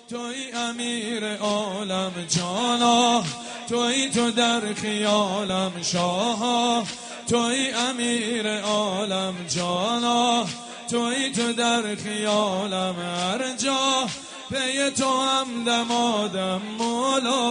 توی امیر عالم جانا، توی تو در خیالم شاها، توی امیر عالم جانا، توی تو در خیالم هر جا، پی تو هم دمادم مولا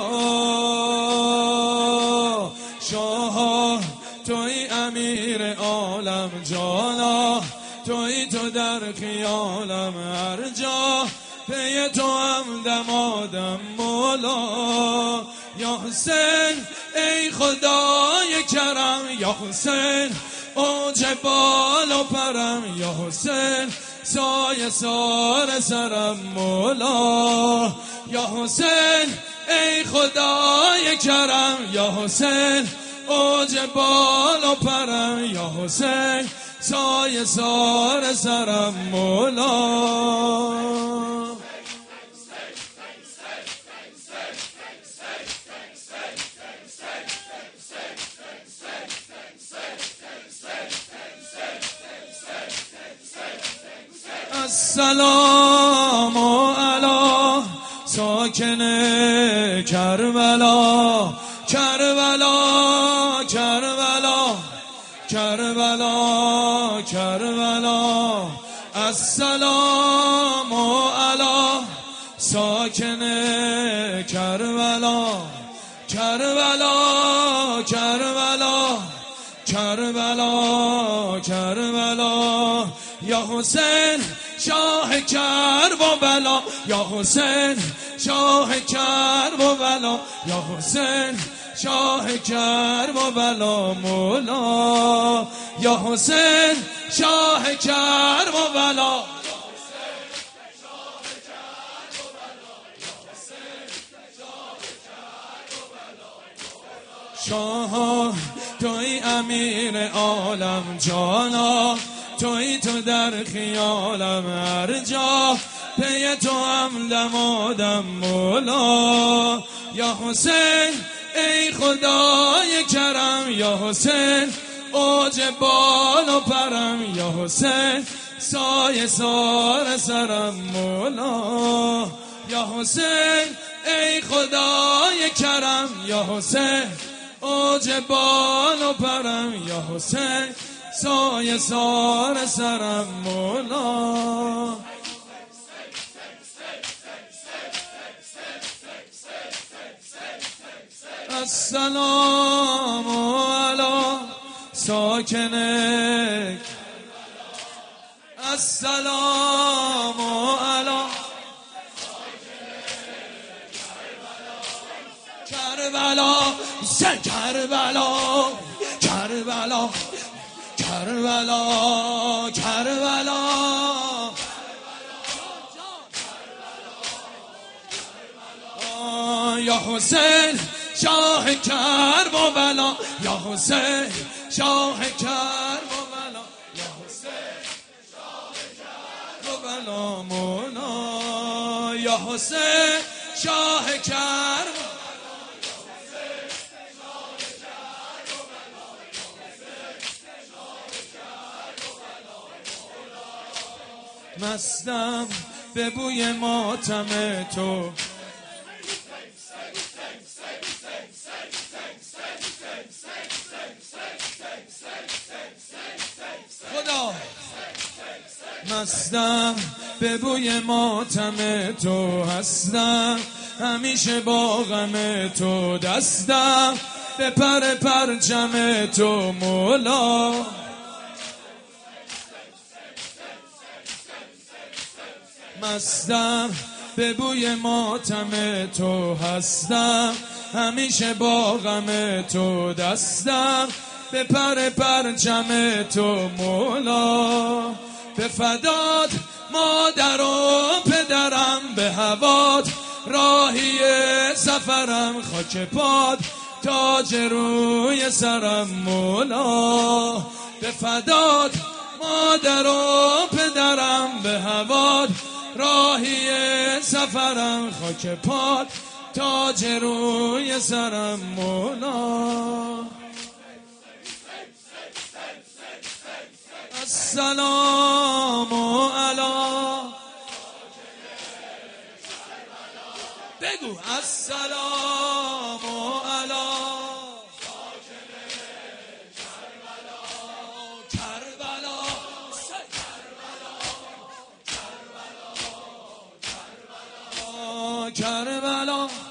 شاها، توی امیر عالم جانا، توی تو در خیالم هر جا، پی تو هم دمادم مولا. یا حسین ای خدای کرم، یا حسین اوج بال و پرم، یا حسین سایه سار سرم مولا. یا حسین ای خدای کرم، یا حسین اوج بال و پرم، یا حسین سایه سار سرم مولا. السلام علی ساکن کربلا، کربلا کربلا کربلا کربلا. السلام علی ساکن کربلا، کربلا کربلا کربلا کربلا. یا حسین شاه کرب و بلا، یا حسین شاه کرب و بلا، یا حسین شاه کرب و بلا مولا. یا حسین شاه کرب و بلا، شاه توی امیر عالم جانا، توی تو در خیالم هر جا، پی تو هم دمادم مولا. یا حسین ای خدای کرم، یا حسین اوج بال و پرم، یا حسین سایه سار سرم مولا. یا حسین ای خدای کرم، یا حسین اوج بال و پرم، یا حسین سایه سار سرم مولا. السلام علی ساکن، السلام علی کربلا، کربلا کربلا کربلا کربلا. یا حسین شاه کرب و بلا، یا حسین شاه کرب و بلا، یا حسین شاه کرب و بلا مولا. یا حسین شاه کرب مستم به بوی ماتم تو، خدا مستم به بوی ماتم تو، هستم همیشه با غم تو، دستم به پر پرچم تو مولا. مستم به بوی ماتم تو، هستم همیشه با غم تو، دستم به پر پرچم تو مولا. به فدات مادر و پدرم، به هوات راهی سفرم، خاک پاد تاج روی سرم مولا. به فدات مادر و پدرم، به هوات راهی سفرم، خاک پاد تاج روی سرم مولا. السلام علی بگو السلام علی کربلا کربلا